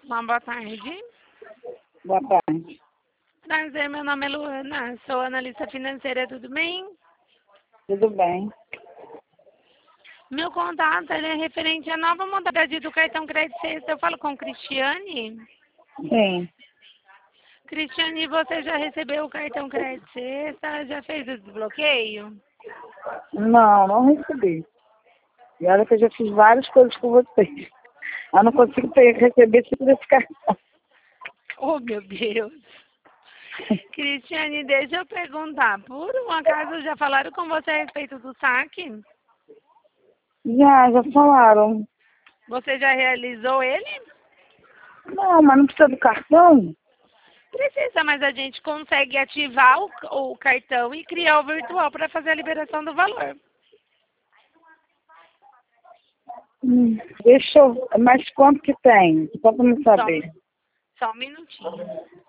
Uma boa tarde. Boa tarde. Prazer, meu nome é Luana, sou analista financeira, tudo bem? Tudo bem? Meu contato ele é referente à nova modalidade do cartão crédito sexta. Eu falo com Cristiane. Sim. Cristiane, você já recebeu o cartão crédito sexta? Já fez o desbloqueio? Não recebi. E olha que eu já fiz várias coisas com vocês. Eu não consigo receber tipo desse cartão. Oh, meu Deus. Cristiane, deixa eu perguntar. Por um acaso já falaram com você a respeito do saque? Já falaram. Você já realizou ele? Não, mas não precisa do cartão? Precisa, mas a gente consegue ativar o cartão e criar o virtual para fazer a liberação do valor. Deixa eu... Mas quanto que tem? Só para me saber. Só um minutinho.